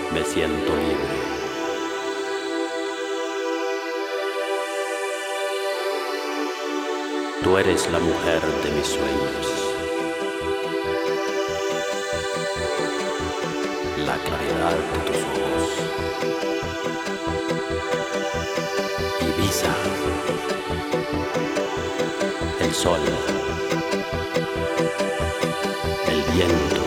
me siento libre. Tú eres la mujer de mis sueños, la claridad de tus ojos. Ibiza, el sol, el viento.